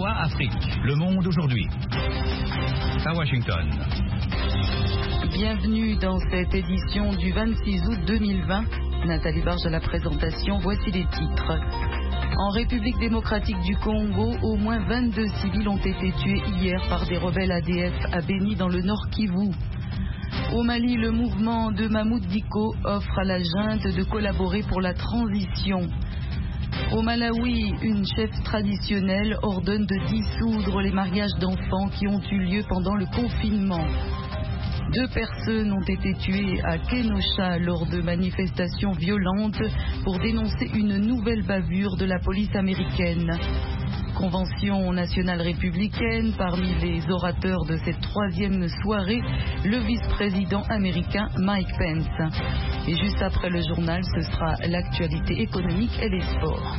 VOA Afrique. Le monde aujourd'hui. À Washington. Bienvenue dans cette édition du 26 août 2020. Nathalie Barge à la présentation. Voici les titres. En République démocratique du Congo, au moins 22 civils ont été tués hier par des rebelles ADF à Beni dans le Nord Kivu. Au Mali, le mouvement de Mahmoud Dicko offre à la junte de collaborer pour la transition. Au Malawi, une chef traditionnelle ordonne de dissoudre les mariages d'enfants qui ont eu lieu pendant le confinement. 2 personnes ont été tuées à Kenosha lors de manifestations violentes pour dénoncer une nouvelle bavure de la police américaine. Convention nationale républicaine, parmi les orateurs de cette 3e soirée, le vice-président américain Mike Pence. Et juste après le journal, ce sera l'actualité économique et les sports.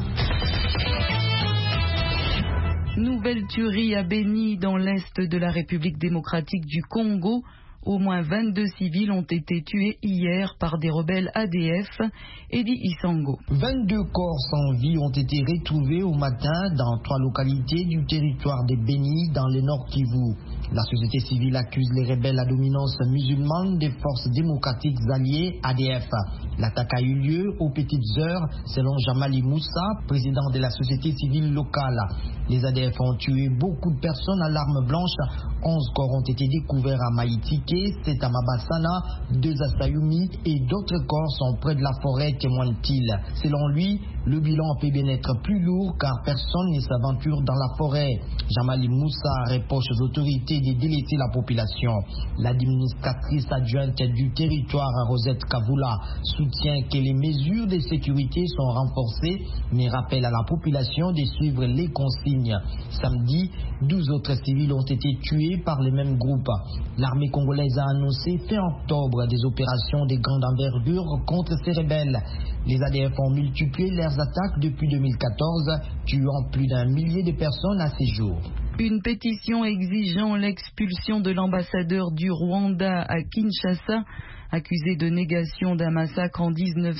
Nouvelle tuerie à Beni dans l'est de la République démocratique du Congo. Au moins 22 civils ont été tués hier par des rebelles ADF. Eddie Isango. 22 corps sans vie ont été retrouvés au matin dans 3 localités du territoire de Beni dans le Nord Kivu. La société civile accuse les rebelles à dominance musulmane des forces démocratiques alliées ADF. L'attaque a eu lieu aux petites heures selon Jamali Moussa, président de la société civile locale. Les ADF ont tué beaucoup de personnes à l'arme blanche. 11 corps ont été découverts à Maïtike, 7 à Mabassana, 2 à Sayumi et d'autres corps sont près de la forêt, témoigne-t-il. Selon lui, le bilan peut bien être plus lourd car personne ne s'aventure dans la forêt. Jamali Moussa reproche aux autorités de délaisser la population. L'administratrice adjointe du territoire, Rosette Kavula, soutient que les mesures de sécurité sont renforcées mais rappelle à la population de suivre les consignes. Samedi, 12 autres civils ont été tués par le même groupe. L'armée congolaise a annoncé fin octobre des opérations de grande envergure contre ces rebelles. Les ADF ont multiplié leurs attaques depuis 2014, tuant plus d'1 millier de personnes à ces jours. Une pétition exigeant l'expulsion de l'ambassadeur du Rwanda à Kinshasa, accusé de négation d'un massacre en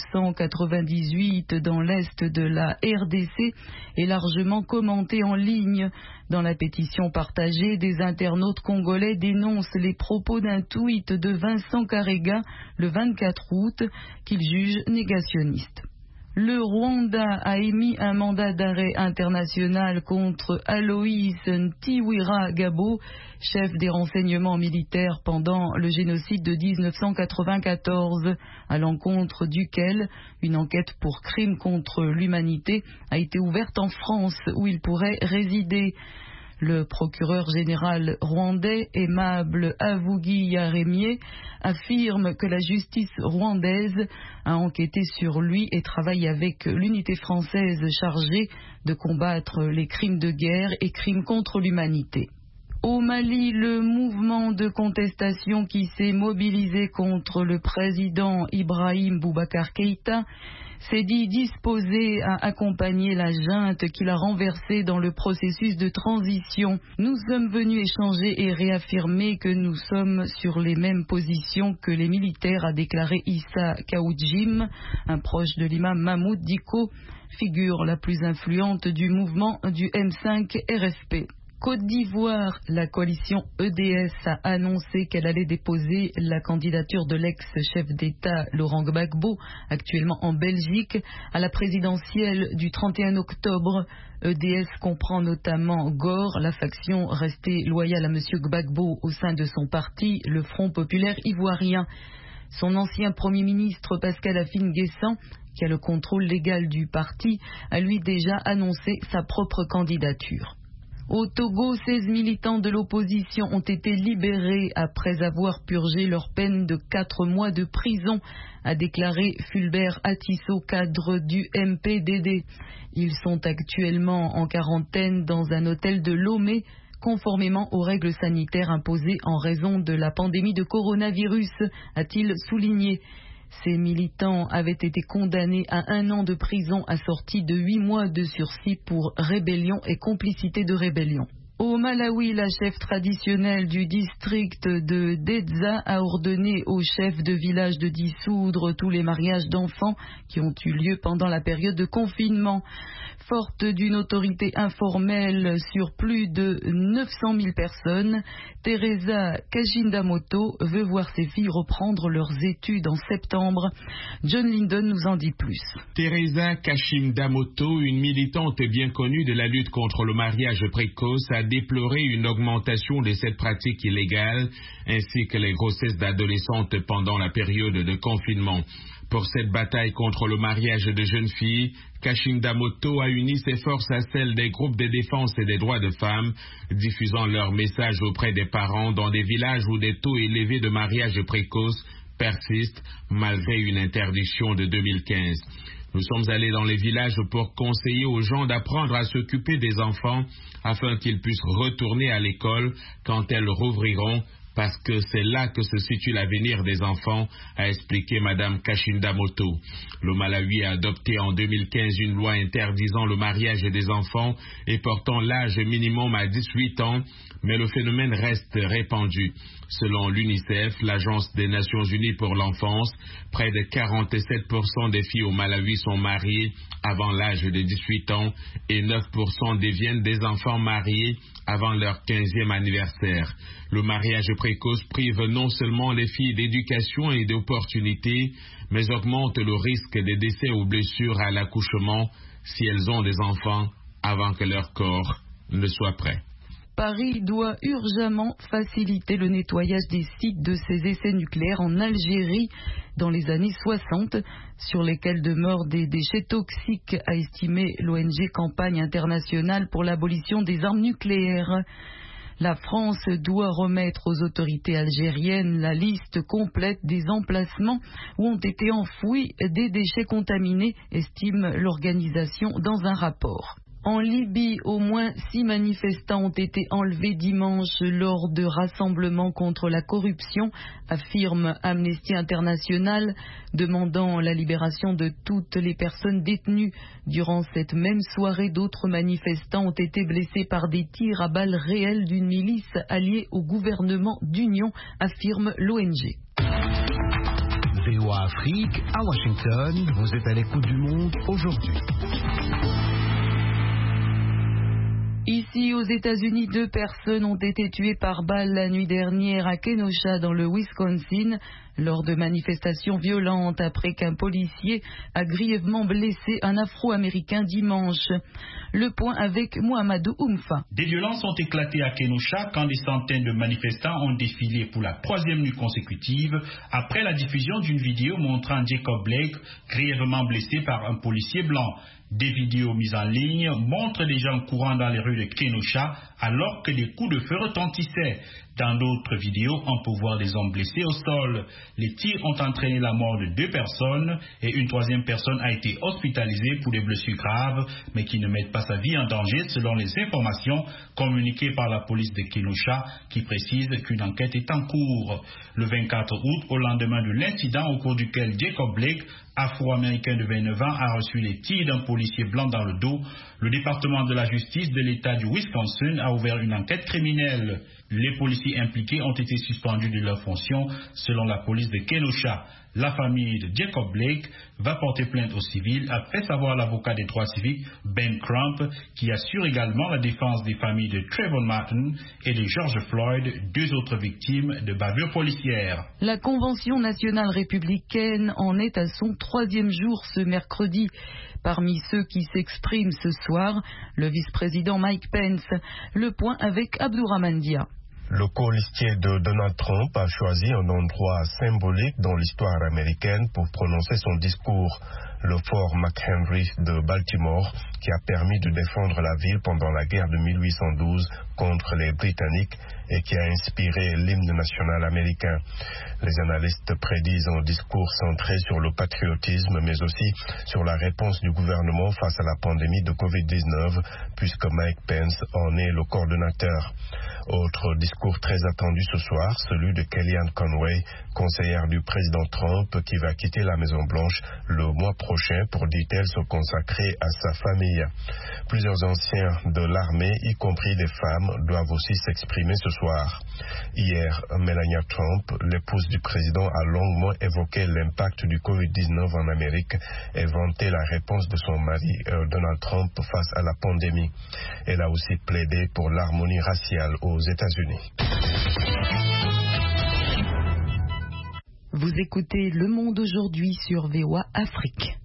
1998 dans l'est de la RDC, est largement commentée en ligne. Dans la pétition partagée, des internautes congolais dénoncent les propos d'un tweet de Vincent Karega le 24 août qu'il juge négationniste. Le Rwanda a émis un mandat d'arrêt international contre Aloïs Ntiwira-Gabo, chef des renseignements militaires pendant le génocide de 1994, à l'encontre duquel une enquête pour crime contre l'humanité a été ouverte en France, où il pourrait résider. Le procureur général rwandais, Aimable Avugi-Yaremye, affirme que la justice rwandaise a enquêté sur lui et travaille avec l'unité française chargée de combattre les crimes de guerre et crimes contre l'humanité. Au Mali, le mouvement de contestation qui s'est mobilisé contre le président Ibrahim Boubacar Keïta s'est dit disposé à accompagner la junte qui l'a renversé dans le processus de transition. Nous sommes venus échanger et réaffirmer que nous sommes sur les mêmes positions que les militaires, a déclaré Issa Kaoudjim, un proche de l'imam Mahmoud Dicko, figure la plus influente du mouvement du M5 RFP. Côte d'Ivoire, la coalition EDS a annoncé qu'elle allait déposer la candidature de l'ex-chef d'État Laurent Gbagbo, actuellement en Belgique, à la présidentielle du 31 octobre. EDS comprend notamment GOR, la faction restée loyale à M. Gbagbo au sein de son parti, le Front populaire ivoirien. Son ancien Premier ministre Pascal Afine-Guessant, qui a le contrôle légal du parti, a lui déjà annoncé sa propre candidature. Au Togo, 16 militants de l'opposition ont été libérés après avoir purgé leur peine de 4 mois de prison, a déclaré Fulbert Atisso, cadre du MPDD. Ils sont actuellement en quarantaine dans un hôtel de Lomé, conformément aux règles sanitaires imposées en raison de la pandémie de coronavirus, a-t-il souligné. Ces militants avaient été condamnés à 1 an de prison assorti de 8 mois de sursis pour rébellion et complicité de rébellion. Au Malawi, la chef traditionnelle du district de Dedza a ordonné aux chefs de village de dissoudre tous les mariages d'enfants qui ont eu lieu pendant la période de confinement. Forte d'une autorité informelle sur plus de 900 000 personnes, Teresa Kashindamoto veut voir ses filles reprendre leurs études en septembre. John Linden nous en dit plus. Teresa Kashindamoto, une militante bien connue de la lutte contre le mariage précoce, a déploré une augmentation de cette pratique illégale ainsi que les grossesses d'adolescentes pendant la période de confinement. Pour cette bataille contre le mariage de jeunes filles, Kashindamoto a uni ses forces à celles des groupes de défense et des droits de femmes, diffusant leurs messages auprès des parents dans des villages où des taux élevés de mariage précoce persistent malgré une interdiction de 2015. Nous sommes allés dans les villages pour conseiller aux gens d'apprendre à s'occuper des enfants afin qu'ils puissent retourner à l'école quand elles rouvriront, parce que c'est là que se situe l'avenir des enfants, a expliqué Madame Kashindamoto. Le Malawi a adopté en 2015 une loi interdisant le mariage des enfants et portant l'âge minimum à 18 ans, mais le phénomène reste répandu. Selon l'UNICEF, l'Agence des Nations Unies pour l'enfance, près de 47% des filles au Malawi sont mariées avant l'âge de 18 ans et 9% deviennent des enfants mariés avant leur 15e anniversaire. Le mariage précoce prive non seulement les filles d'éducation et d'opportunités, mais augmente le risque de décès ou blessures à l'accouchement si elles ont des enfants avant que leur corps ne soit prêt. Paris doit urgemment faciliter le nettoyage des sites de ses essais nucléaires en Algérie dans les années 60, sur lesquels demeurent des déchets toxiques, a estimé l'ONG Campagne internationale pour l'abolition des armes nucléaires. La France doit remettre aux autorités algériennes la liste complète des emplacements où ont été enfouis des déchets contaminés, estime l'organisation dans un rapport. En Libye, au moins 6 manifestants ont été enlevés dimanche lors de rassemblements contre la corruption, affirme Amnesty International, demandant la libération de toutes les personnes détenues. Durant cette même soirée, d'autres manifestants ont été blessés par des tirs à balles réelles d'une milice alliée au gouvernement d'union, affirme l'ONG. VOA Afrique, à Washington, vous êtes à l'écoute du monde aujourd'hui. Ici, aux États-Unis, 2 personnes ont été tuées par balle la nuit dernière à Kenosha, dans le Wisconsin, lors de manifestations violentes après qu'un policier a grièvement blessé un Afro-Américain dimanche. Le point avec Mohamedou Oumfa. Des violences ont éclaté à Kenosha quand des centaines de manifestants ont défilé pour la 3e nuit consécutive après la diffusion d'une vidéo montrant Jacob Blake grièvement blessé par un policier blanc. Des vidéos mises en ligne montrent des gens courant dans les rues de Kenosha alors que des coups de feu retentissaient. Dans d'autres vidéos, on peut voir des hommes blessés au sol. Les tirs ont entraîné la mort de 2 personnes et une 3e personne a été hospitalisée pour des blessures graves, mais qui ne mettent pas sa vie en danger selon les informations communiquées par la police de Kenosha, qui précise qu'une enquête est en cours. Le 24 août, au lendemain de l'incident au cours duquel Jacob Blake, afro-américain de 29 ans, a reçu les tirs d'un policier blanc dans le dos, le département de la justice de l'État du Wisconsin a ouvert une enquête criminelle. Les policiers impliqués ont été suspendus de leurs fonctions, selon la police de Kenosha. La famille de Jacob Blake va porter plainte au civil, a fait savoir l'avocat des droits civiques Ben Crump, qui assure également la défense des familles de Trayvon Martin et de George Floyd, 2 autres victimes de bavures policières. La Convention nationale républicaine en est à son 3e jour ce mercredi. Parmi ceux qui s'expriment ce soir, le vice-président Mike Pence. Le point avec Abdourahmane Dia. Le colistier de Donald Trump a choisi un endroit symbolique dans l'histoire américaine pour prononcer son discours, le fort McHenry de Baltimore, qui a permis de défendre la ville pendant la guerre de 1812 contre les Britanniques et qui a inspiré l'hymne national américain. Les analystes prédisent un discours centré sur le patriotisme, mais aussi sur la réponse du gouvernement face à la pandémie de Covid-19, puisque Mike Pence en est le coordonnateur. Autre discours très attendu ce soir, celui de Kellyanne Conway, conseillère du président Trump, qui va quitter la Maison-Blanche le mois prochain pour, dit-elle, se consacrer à sa famille. Plusieurs anciens de l'armée, y compris des femmes, femmes doivent aussi s'exprimer ce soir. Hier, Melania Trump, l'épouse du président, a longuement évoqué l'impact du Covid-19 en Amérique et vanté la réponse de son mari Donald Trump face à la pandémie. Elle a aussi plaidé pour l'harmonie raciale aux États-Unis. Vous écoutez Le Monde aujourd'hui sur VOA Afrique.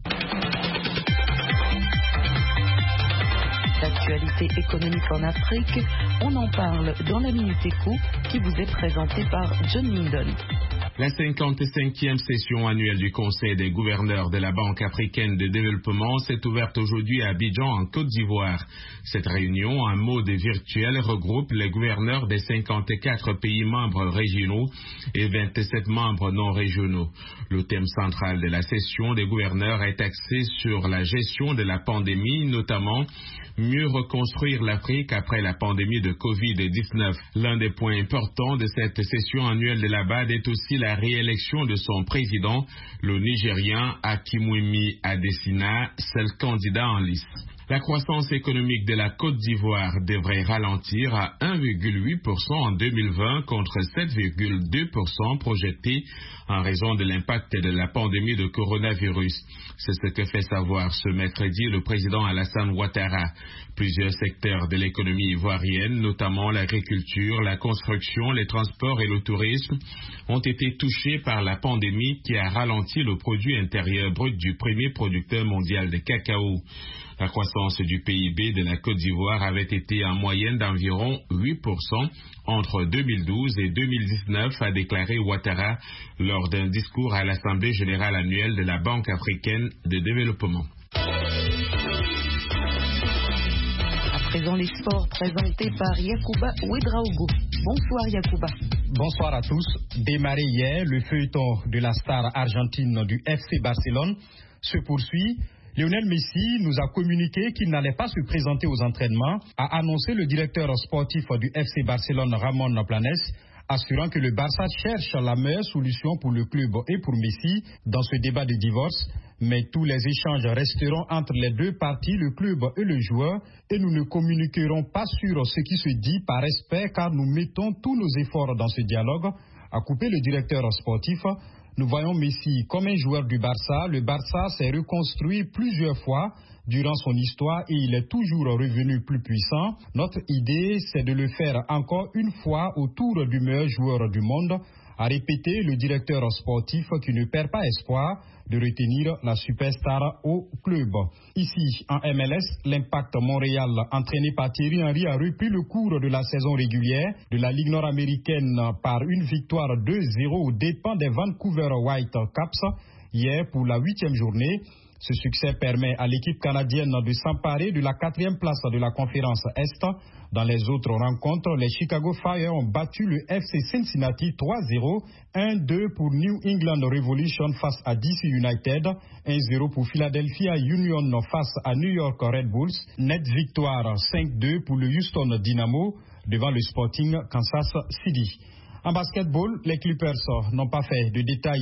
L'actualité économique en Afrique, on en parle dans la Minute Éco qui vous est présentée par John Lindon. La 55e session annuelle du Conseil des gouverneurs de la Banque africaine de développement s'est ouverte aujourd'hui à Abidjan, en Côte d'Ivoire. Cette réunion, en mode virtuel, regroupe les gouverneurs des 54 pays membres régionaux et 27 membres non régionaux. Le thème central de la session des gouverneurs est axé sur la gestion de la pandémie, notamment mieux reconstruire l'Afrique après la pandémie de Covid-19. L'un des points importants de cette session annuelle de la BAD est aussi la réélection de son président, le Nigérien Akimoumi Adesina, seul candidat en lice. La croissance économique de la Côte d'Ivoire devrait ralentir à 1,8% en 2020 contre 7,2% projeté en raison de l'impact de la pandémie de coronavirus. C'est ce que fait savoir ce mercredi le président Alassane Ouattara. Plusieurs secteurs de l'économie ivoirienne, notamment l'agriculture, la construction, les transports et le tourisme, ont été touchés par la pandémie qui a ralenti le produit intérieur brut du premier producteur mondial de cacao. La croissance du PIB de la Côte d'Ivoire avait été en moyenne d'environ 8% entre 2012 et 2019, a déclaré Ouattara lors d'un discours à l'Assemblée générale annuelle de la Banque africaine de développement. À présent, les sports présentés par Yacouba Ouedraogo. Bonsoir Yacouba. Bonsoir à tous. Démarré hier, le feuilleton de la star argentine du FC Barcelone se poursuit. Lionel Messi nous a communiqué qu'il n'allait pas se présenter aux entraînements, a annoncé le directeur sportif du FC Barcelone, Ramon Planes, assurant que le Barça cherche la meilleure solution pour le club et pour Messi dans ce débat de divorce. Mais tous les échanges resteront entre les deux parties, le club et le joueur, et nous ne communiquerons pas sur ce qui se dit par respect car nous mettons tous nos efforts dans ce dialogue, a coupé le directeur sportif. Nous voyons Messi comme un joueur du Barça. Le Barça s'est reconstruit plusieurs fois durant son histoire et il est toujours revenu plus puissant. Notre idée, c'est de le faire encore une fois autour du meilleur joueur du monde, a répété le directeur sportif qui ne perd pas espoir de retenir la superstar au club. Ici, en MLS, l'Impact Montréal, entraîné par Thierry Henry, a repris le cours de la saison régulière de la Ligue nord-américaine par une victoire 2-0 aux dépens des Vancouver Whitecaps hier pour la 8e journée. Ce succès permet à l'équipe canadienne de s'emparer de la 4e place de la conférence Est. Dans les autres rencontres, les Chicago Fire ont battu le FC Cincinnati 3-0, 1-2 pour New England Revolution face à DC United, 1-0 pour Philadelphia Union face à New York Red Bulls, net victoire 5-2 pour le Houston Dynamo devant le Sporting Kansas City. En basketball, les Clippers n'ont pas fait de détails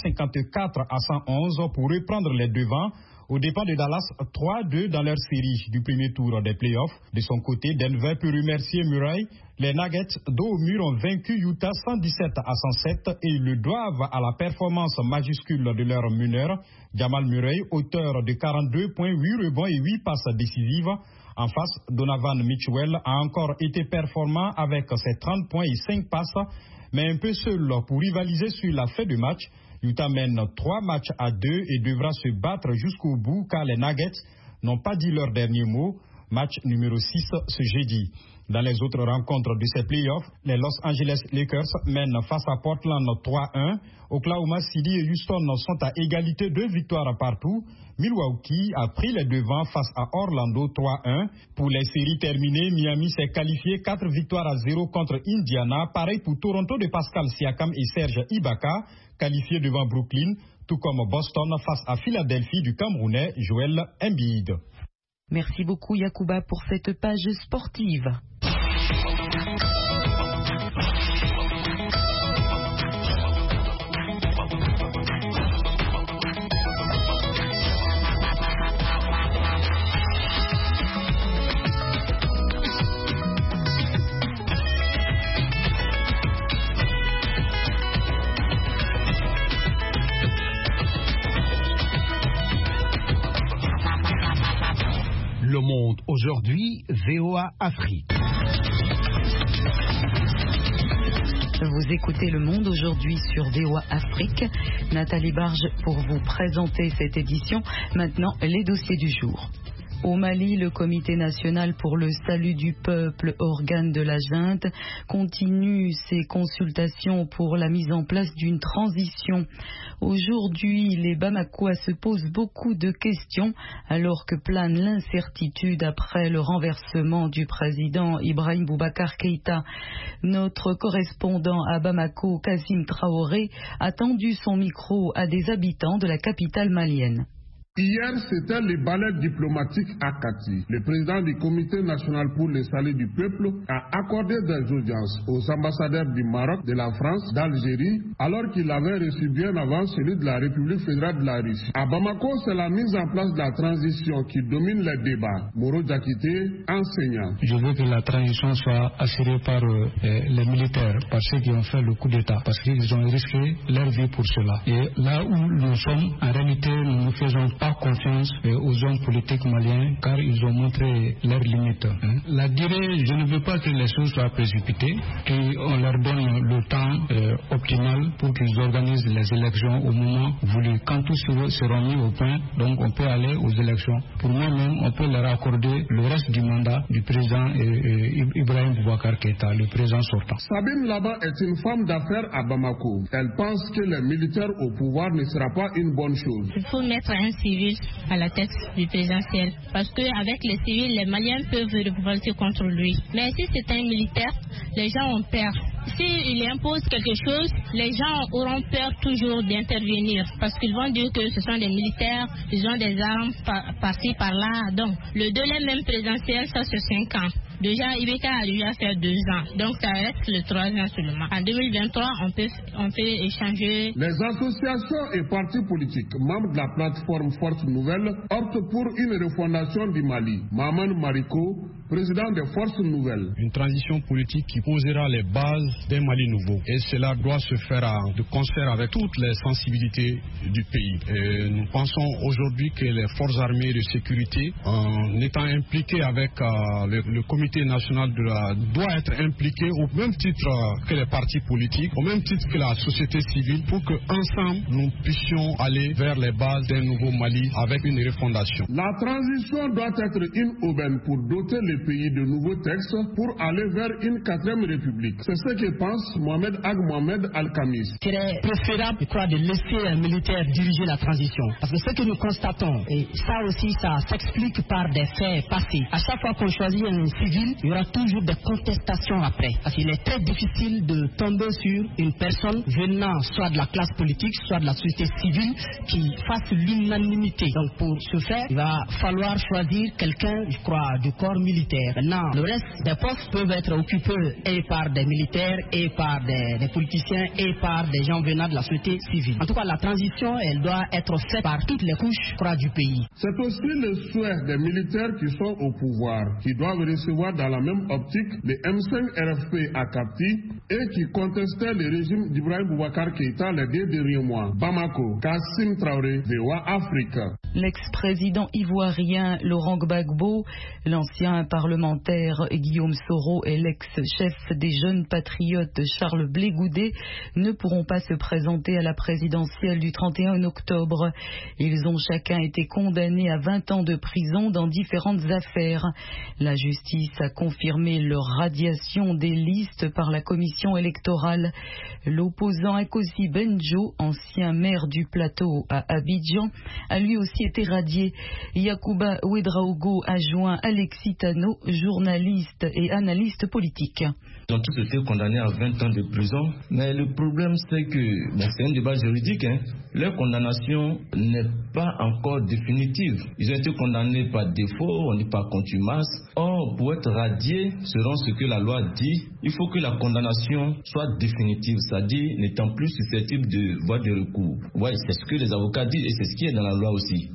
154 à 111 pour reprendre les devants aux dépens de Dallas 3-2 dans leur série du premier tour des playoffs. De son côté, Denver peut remercier Murray. Les Nuggets dos au mur ont vaincu Utah 117 à 107 et ils le doivent à la performance majuscule de leur meneur, Jamal Murray, auteur de 42 points, 8 rebonds et 8 passes décisives. En face, Donovan Mitchell a encore été performant avec ses 30 points et 5 passes, mais un peu seul pour rivaliser sur la fin de match. Utah mène 3 matchs à 2 et devra se battre jusqu'au bout car les Nuggets n'ont pas dit leur dernier mot. Match numéro 6 ce jeudi. Dans les autres rencontres de ces playoffs, les Los Angeles Lakers mènent face à Portland 3-1. Oklahoma City et Houston sont à égalité, 2 victoires partout. Milwaukee a pris les devants face à Orlando 3-1. Pour les séries terminées, Miami s'est qualifié 4 victoires à 0 contre Indiana. Pareil pour Toronto de Pascal Siakam et Serge Ibaka, qualifiés devant Brooklyn, tout comme Boston face à Philadelphie du Camerounais Joel Embiid. Merci beaucoup Yacouba pour cette page sportive. Le Monde aujourd'hui, VOA Afrique. Vous écoutez Le Monde aujourd'hui sur VOA Afrique. Nathalie Barge pour vous présenter cette édition. Maintenant, les dossiers du jour. Au Mali, le Comité national pour le salut du peuple, organe de la junte, continue ses consultations pour la mise en place d'une transition. Aujourd'hui, les Bamakois se posent beaucoup de questions alors que plane l'incertitude après le renversement du président Ibrahim Boubacar Keïta. Notre correspondant à Bamako, Kassim Traoré, a tendu son micro à des habitants de la capitale malienne. Hier, c'était les balais diplomatiques à Kati. Le président du Comité national pour le salut du peuple a accordé des audiences aux ambassadeurs du Maroc, de la France, d'Algérie, alors qu'il avait reçu bien avant celui de la République fédérale de la Russie. À Bamako, c'est la mise en place de la transition qui domine les débats. Moro Diakité, enseignant. Je veux que la transition soit assurée par les militaires, par ceux qui ont fait le coup d'État, parce qu'ils ont risqué leur vie pour cela. Et là où nous sommes, en réalité, nous ne faisons pas confiance aux hommes politiques maliens car ils ont montré leurs limites. La durée, je ne veux pas que les choses soient précipitées, qu'on leur donne le temps optimal pour qu'ils organisent les élections au moment voulu. Quand tous seront mis au point, donc on peut aller aux élections. Pour moi-même, on peut leur accorder le reste du mandat du président Ibrahim Boubacar Keïta, le président sortant. Sabine Laba est une femme d'affaires à Bamako. Elle pense que les militaires au pouvoir ne sera pas une bonne chose. Il faut mettre un civil à la tête du présidentiel parce qu'avec les civils, les Maliens peuvent révolter contre lui. Mais si c'est un militaire, les gens ont peur. S'il impose quelque chose, les gens auront peur toujours d'intervenir parce qu'ils vont dire que ce sont des militaires, ils ont des armes par-ci, par-là. Donc, le délai même présidentiel, ça c'est 5 ans. Déjà, Ibeka a déjà fait 2 ans, donc ça reste le 3 ans seulement. En 2023, on peut échanger. Les associations et partis politiques membres de la plateforme Force Nouvelle optent pour une refondation du Mali. Maman Mariko, président des Forces Nouvelles. Une transition politique qui posera les bases d'un Mali nouveau. Et cela doit se faire de concert avec toutes les sensibilités du pays. Et nous pensons aujourd'hui que les forces armées de sécurité, en étant impliquées avec le comité national doit être impliqué au même titre que les partis politiques, au même titre que la société civile, pour que ensemble nous puissions aller vers les bases d'un nouveau Mali avec une refondation. La transition doit être une aubaine pour doter le pays de nouveaux textes pour aller vers une 4e république. C'est ce que pense Mohamed Ag Mohamed Al-Khamis. Il serait préférable, je crois, de laisser un militaire diriger la transition. Parce que ce que nous constatons, et ça aussi, ça s'explique par des faits passés. À chaque fois qu'on choisit un civil, il y aura toujours des contestations après. Parce qu'il est très difficile de tomber sur une personne venant soit de la classe politique, soit de la société civile qui fasse l'unanimité. Donc pour ce faire, il va falloir choisir quelqu'un, je crois, du corps militaire. Maintenant, le reste des postes peuvent être occupés et par des militaires, et par des politiciens, et par des gens venant de la société civile. En tout cas, la transition, elle doit être faite par toutes les couches, je crois, du pays. C'est aussi le souhait des militaires qui sont au pouvoir, qui doivent recevoir dans la même optique les M5 RFP à Kapti et qui contestaient le régime d'Ibrahim Boubacar Keïta les 2 derniers mois. Bamako, Kassim Traoré, VOA Afrique. L'ex-président ivoirien Laurent Gbagbo, l'ancien parlementaire Guillaume Soro et l'ex-chef des jeunes patriotes Charles Blé Goudet ne pourront pas se présenter à la présidentielle du 31 octobre. Ils ont chacun été condamnés à 20 ans de prison dans différentes affaires. La justice a confirmé leur radiation des listes par la commission électorale. L'opposant Akosi Benjo, ancien maire du plateau à Abidjan, a lui aussi été radié. Yacouba Ouedraogo a joint Alexis Tano, journaliste et analyste politique. Ils ont tous été condamnés à 20 ans de prison, mais le problème c'est que, c'est un débat juridique, leur condamnation n'est pas encore définitive. Ils ont été condamnés par défaut, on dit par contumace. Or, pour être radiés, selon ce que la loi dit, il faut que la condamnation soit définitive, c'est-à-dire n'étant plus susceptible de voie de recours. Ouais, c'est ce que les avocats disent et c'est ce qui est dans la loi aussi. Or,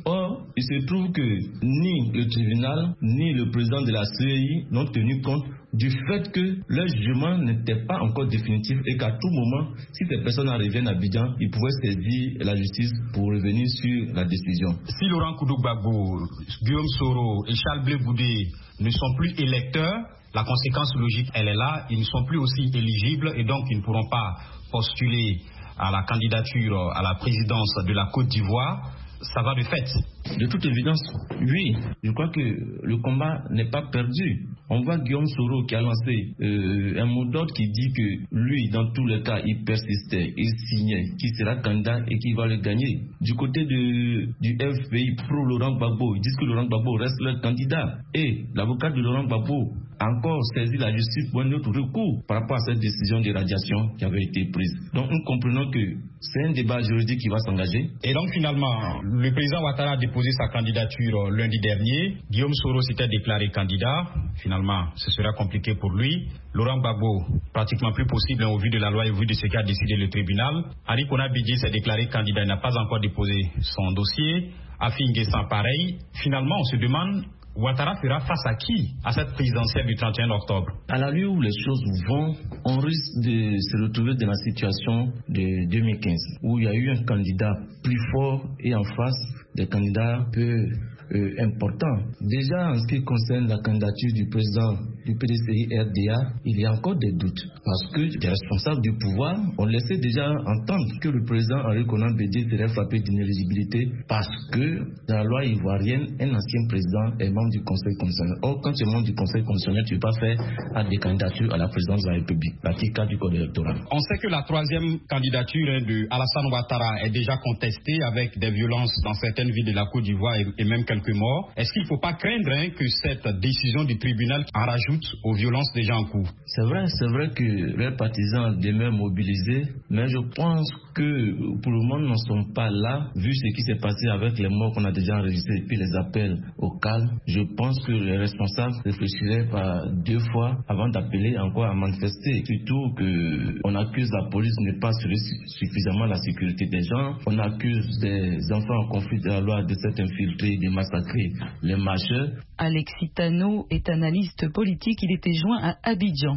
il se trouve que ni le tribunal, ni le président de la CEI n'ont tenu compte du fait que leur jugement n'était pas encore définitif et qu'à tout moment, si ces personnes reviennent à Abidjan, ils pouvaient saisir la justice pour revenir sur la décision. Si Laurent Koudou-Gbagbo, Guillaume Soro et Charles Blé Goudé ne sont plus électeurs, la conséquence logique, elle est là, ils ne sont plus aussi éligibles et donc ils ne pourront pas postuler à la candidature à la présidence de la Côte d'Ivoire. Ça va de fait. De toute évidence, oui. Je crois que le combat n'est pas perdu. On voit Guillaume Soro qui a lancé un mot d'ordre qui dit que lui, dans tous les cas, il persistait, il signait, qu'il sera candidat et qu'il va le gagner. Du côté du FPI pro Laurent Gbagbo, ils disent que Laurent Gbagbo reste leur candidat. Et l'avocat de Laurent Gbagbo a encore saisi la justice pour un autre recours par rapport à cette décision de radiation qui avait été prise. Donc nous comprenons que c'est un débat juridique qui va s'engager. Et donc finalement, le président Ouattara a déposé sa candidature lundi dernier. Guillaume Soro s'était déclaré candidat. Finalement, ce sera compliqué pour lui. Laurent Gbagbo, pratiquement plus possible au vu de la loi et au vu de ce qu'a décidé le tribunal. Henri Konan-Bédié s'est déclaré candidat, il n'a pas encore déposé son dossier. Afi N'Guessan pareil. Finalement, on se demande, Ouattara fera face à qui à cette présidentielle du 31 octobre? À la lieu où les choses vont, on risque de se retrouver dans la situation de 2015, où il y a eu un candidat plus fort et en face des candidats peu importants. Déjà, en ce qui concerne la candidature du président du PDCI-RDA, il y a encore des doutes. Parce que les responsables du pouvoir ont laissé déjà entendre que le président Henri Konan-Bédié serait frappé d'inéligibilité parce que dans la loi ivoirienne, un ancien président est membre du Conseil constitutionnel. Or, quand tu es membre du Conseil constitutionnel, tu ne peux pas faire des candidatures à la présidence de la République. L'article 4 du Code électoral. On sait que la troisième candidature de Alassane Ouattara est déjà contestée avec des violences dans certaines villes de la Côte d'Ivoire et même quelques morts. Est-ce qu'il ne faut pas craindre que cette décision du tribunal en rajoute aux violences déjà en cours? C'est vrai que les partisans demeurent mobilisés, mais je pense que pour le moment, nous n'en sommes pas là, vu ce qui s'est passé avec les morts qu'on a déjà enregistrés et puis les appels au calme. Je pense que les responsables réfléchiraient par deux fois avant d'appeler encore à manifester. Surtout qu'on accuse la police de ne pas assurer suffisamment la sécurité des gens. On accuse des enfants en conflit de la loi de s'être infiltrés, de massacrer les marcheurs. Alexis Tano est analyste politique. Il était joint à Abidjan.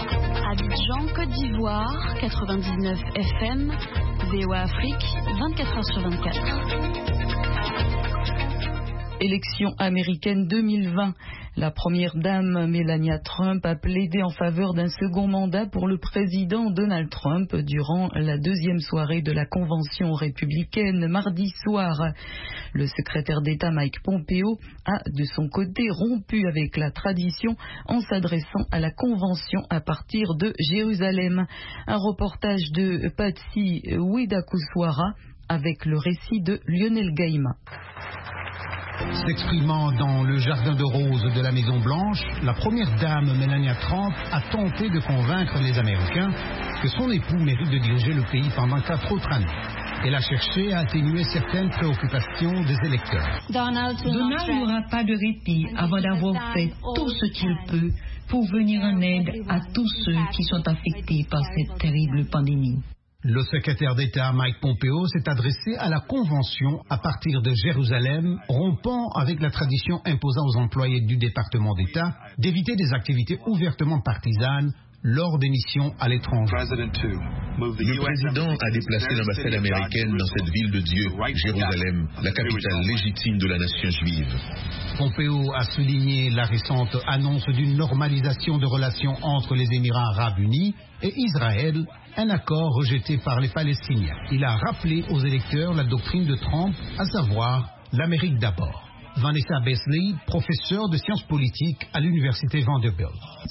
Abidjan, Côte d'Ivoire, 99 FM, VOA Afrique, 24h/24. Élection américaine 2020. La première dame Melania Trump a plaidé en faveur d'un second mandat pour le président Donald Trump durant la deuxième soirée de la convention républicaine mardi soir. Le secrétaire d'État Mike Pompeo a de son côté rompu avec la tradition en s'adressant à la convention à partir de Jérusalem. Un reportage de Patsy Widakuswara avec le récit de Lionel Gaïma. S'exprimant dans le jardin de roses de la Maison-Blanche, la première dame Melania Trump a tenté de convaincre les Américains que son époux mérite de diriger le pays pendant 4 autres années. Elle a cherché à atténuer certaines préoccupations des électeurs. Donald n'aura pas de répit avant d'avoir fait tout ce qu'il peut pour venir en aide à tous ceux qui sont affectés par cette terrible pandémie. Le secrétaire d'État Mike Pompeo s'est adressé à la Convention à partir de Jérusalem, rompant avec la tradition imposant aux employés du département d'État d'éviter des activités ouvertement partisanes lors des missions à l'étranger. Le président a déplacé l'ambassade américaine dans cette ville de Dieu, Jérusalem, la capitale légitime de la nation juive. Pompeo a souligné la récente annonce d'une normalisation de relations entre les Émirats arabes unis et Israël, un accord rejeté par les Palestiniens. Il a rappelé aux électeurs la doctrine de Trump, à savoir l'Amérique d'abord. Vanessa Besley, professeure de sciences politiques à l'université Vanderbilt.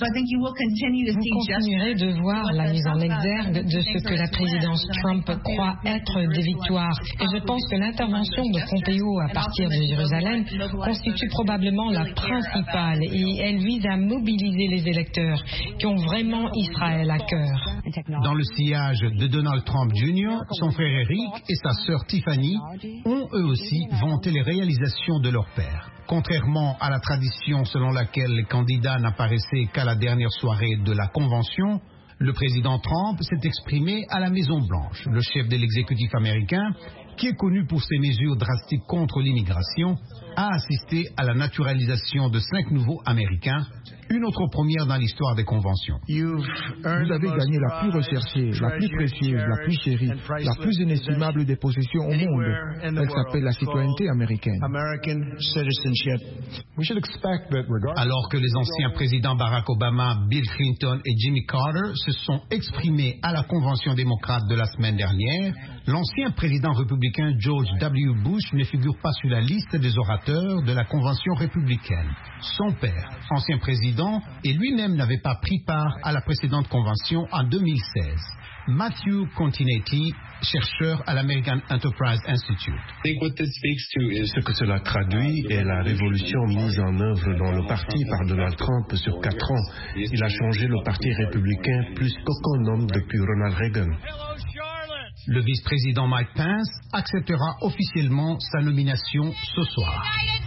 Vous continuerez de voir la mise en exergue de ce que la présidence Trump croit être des victoires. Et je pense que l'intervention de Pompeo à partir de Jérusalem constitue probablement la principale et elle vise à mobiliser les électeurs qui ont vraiment Israël à cœur. Dans le sillage de Donald Trump Jr., son frère Eric et sa sœur Tiffany ont eux aussi vanté les réalisations de leur père. Contrairement à la tradition selon laquelle les candidats n'apparaissaient qu'à la dernière soirée de la convention, le président Trump s'est exprimé à la Maison-Blanche. Le chef de l'exécutif américain qui est connu pour ses mesures drastiques contre l'immigration, a assisté à la naturalisation de 5 nouveaux Américains, une autre première dans l'histoire des conventions. Vous avez gagné la plus recherchée, la plus précieuse, la plus chérie, la plus inestimable des possessions au monde. Elle s'appelle la citoyenneté américaine. Alors que les anciens présidents Barack Obama, Bill Clinton et Jimmy Carter se sont exprimés à la Convention démocrate de la semaine dernière, l'ancien président républicain George W. Bush ne figure pas sur la liste des orateurs de la Convention républicaine. Son père, ancien président, et lui-même n'avait pas pris part à la précédente convention en 2016. Matthew Continetti, chercheur à l'American Enterprise Institute. Ce que cela traduit est la révolution mise en œuvre dans le parti par Donald Trump sur 4 ans. Il a changé le parti républicain plus qu'aucun homme depuis Ronald Reagan. Le vice-président Mike Pence acceptera officiellement sa nomination ce soir.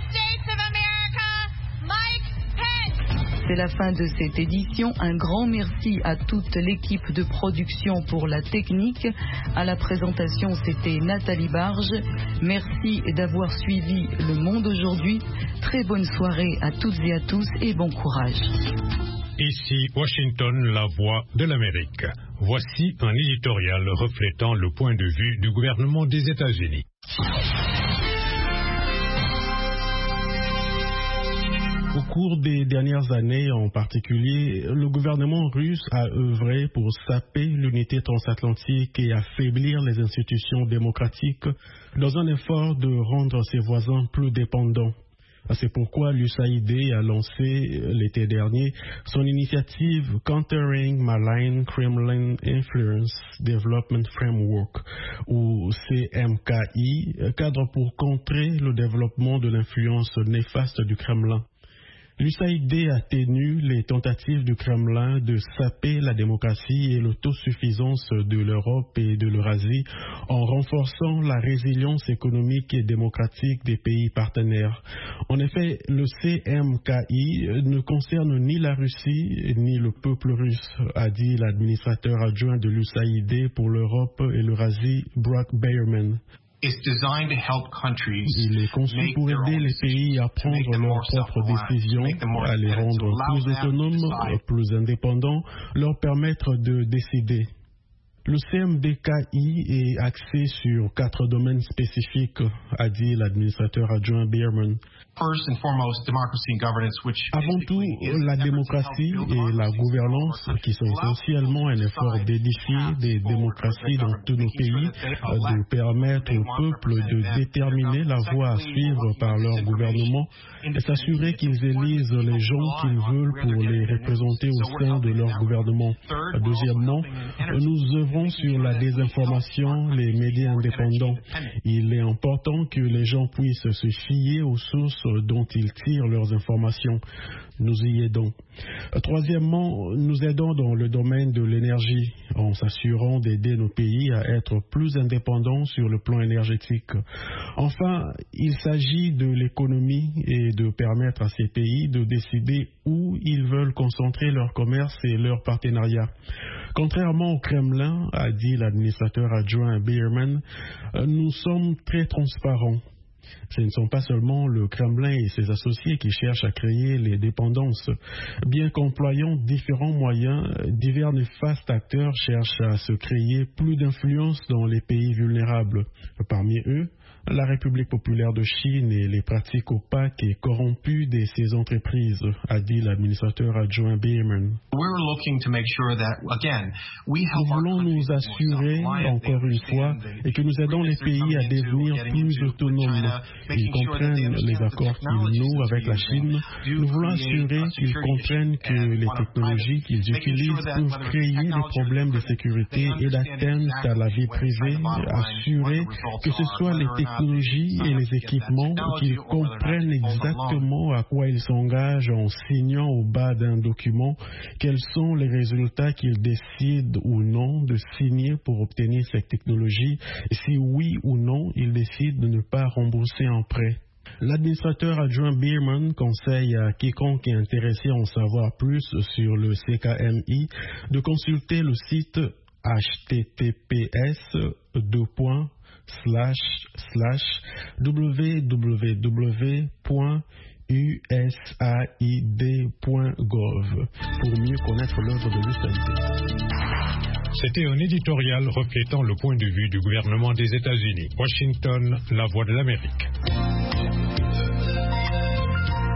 C'est la fin de cette édition. Un grand merci à toute l'équipe de production pour la technique. À la présentation, c'était Nathalie Barge. Merci d'avoir suivi Le Monde aujourd'hui. Très bonne soirée à toutes et à tous et bon courage. Ici Washington, la voix de l'Amérique. Voici un éditorial reflétant le point de vue du gouvernement des États-Unis. Au cours des dernières années, en particulier, le gouvernement russe a œuvré pour saper l'unité transatlantique et affaiblir les institutions démocratiques dans un effort de rendre ses voisins plus dépendants. C'est pourquoi l'USAID a lancé l'été dernier son initiative Countering Malign Kremlin Influence Development Framework, ou CMKI, cadre pour contrer le développement de l'influence néfaste du Kremlin. L'USAID atténue les tentatives du Kremlin de saper la démocratie et l'autosuffisance de l'Europe et de l'Eurasie en renforçant la résilience économique et démocratique des pays partenaires. En effet, le CMKI ne concerne ni la Russie ni le peuple russe, a dit l'administrateur adjoint de l'USAID pour l'Europe et l'Eurasie, Brock Bayerman. Il est conçu pour aider les pays à prendre leurs propres décisions, à les rendre plus autonomes, plus indépendants, leur permettre de décider. Le CMDKI est axé sur 4 domaines spécifiques, a dit l'administrateur adjoint Bierman. Avant tout, la démocratie et la gouvernance, qui sont essentiellement un effort d'édifier des démocraties dans tous nos pays, de permettre au peuple de déterminer la voie à suivre par leur gouvernement et s'assurer qu'ils élisent les gens qu'ils veulent pour les représenter au sein de leur gouvernement. Deuxièmement, nous œuvrons sur la désinformation, les médias indépendants. Il est important que les gens puissent se fier aux sources dont ils tirent leurs informations. Nous y aidons. Troisièmement, nous aidons dans le domaine de l'énergie, en s'assurant d'aider nos pays à être plus indépendants sur le plan énergétique. Enfin, il s'agit de l'économie et de permettre à ces pays de décider où ils veulent concentrer leur commerce et leurs partenariats. Contrairement au Kremlin, a dit l'administrateur adjoint Bierman, nous sommes très transparents. Ce ne sont pas seulement le Kremlin et ses associés qui cherchent à créer les dépendances. Bien qu'employant différents moyens, divers néfastes acteurs cherchent à se créer plus d'influence dans les pays vulnérables. Parmi eux, la République populaire de Chine et les pratiques opaques et corrompues de ces entreprises, a dit l'administrateur adjoint Bierman. Nous voulons nous assurer, encore une fois, et que nous aidons les pays à devenir plus autonomes. Ils comprennent les accords qu'ils nouent avec la Chine. Nous voulons assurer qu'ils comprennent que les technologies qu'ils utilisent peuvent créer des problèmes de sécurité et d'atteinte à la vie privée. Assurer que ce soit les technologies et les équipements qu'ils comprennent exactement à quoi ils s'engagent en signant au bas d'un document quels sont les résultats qu'ils décident ou non de signer pour obtenir cette technologie et si oui ou non ils décident de ne pas rembourser un prêt. L'administrateur adjoint Bierman conseille à quiconque est intéressé à en savoir plus sur le CKMI de consulter le site https:// www.usaid.gov pour mieux connaître l'œuvre de l'USAID. C'était un éditorial reflétant le point de vue du gouvernement des États-Unis. Washington, la voix de l'Amérique.